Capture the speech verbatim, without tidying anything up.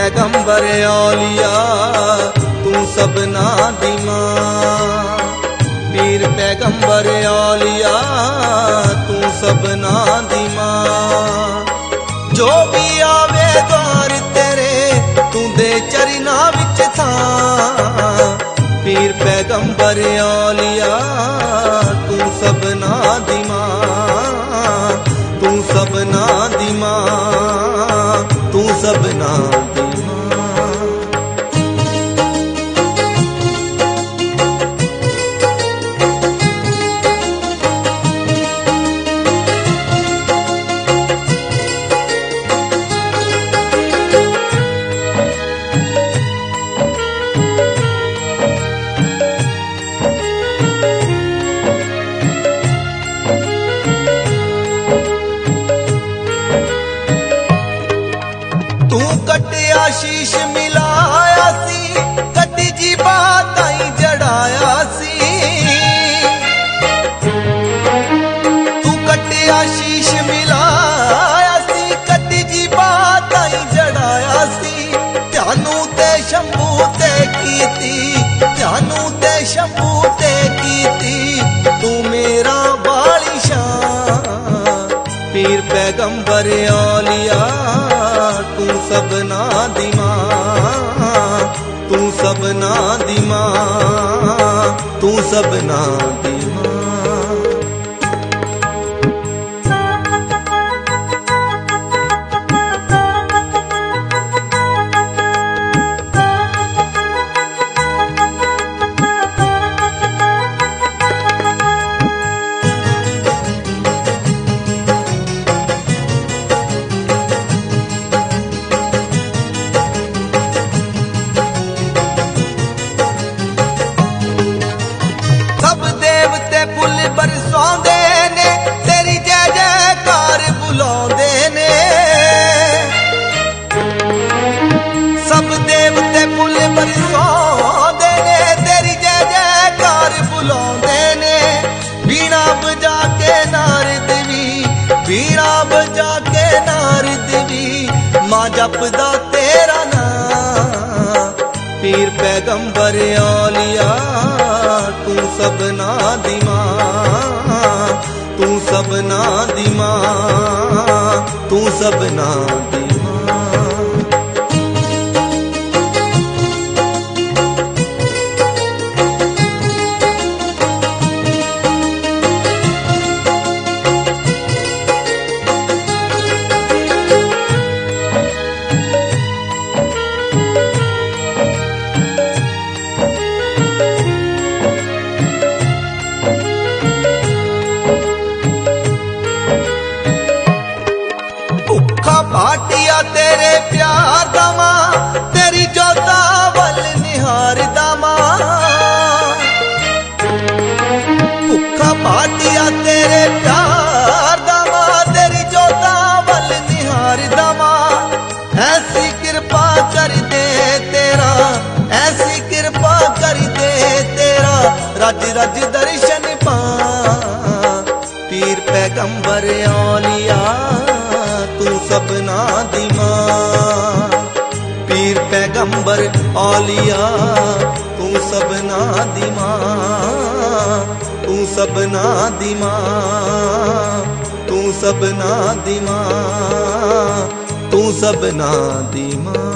पैगंबर औलिया तू सबना दी मां। पीर पैगंबर औलिया तू सबना दी मां। जो भी आवे द्वार तेरे तू दे चरना विच थां। पीर पैगंबर औलिया तू सबना दी मां। तू सबना दी मां। तू सबना दी मां। आशीष मिलाया सी कटी जी बात आई जड़ाया सी। तू कटे आशीष मिलाया सी कटी जी बात आई जड़ाया सी। ध्यानू ते शंभू ते कीती ध्यानू ते शंभू ते कीती तू मेरा बाली शान। पीर पैगंबर औलिया तू सबना दी मां। तू सबना दी मां। तू सबना दी मां। बरसांदे ने तेरी जय जयकार बुलांदे ने। सब देवते फुल बरसांदे ने तेरी जय जयकार बुलांदे ने। बीणा बजा के नारद भी बीणा बजा के नारद भी मां जपदा तेरा नाम। पीर पैगंबर औलिया तू सबना दी मां। तू सबना दी मां। तू सबना दी मां। भाटिया तेरे प्यार दमा तेरी जोता वल निहार दमा। भुखा भाटिया तेरे प्यार दमा तेरी जोता वल निहार दमा। ऐसी कृपा कर दे तेरा ऐसी कृपा कर दे तेरा रज रज दर्शन पा। पीर पैगंबर औलिया तू सबना दी मां। पीर पैगंबर औलिया तू सबना दी मां। तू सबना दी मां। तू सबना दी मां। तू सबना दी मां।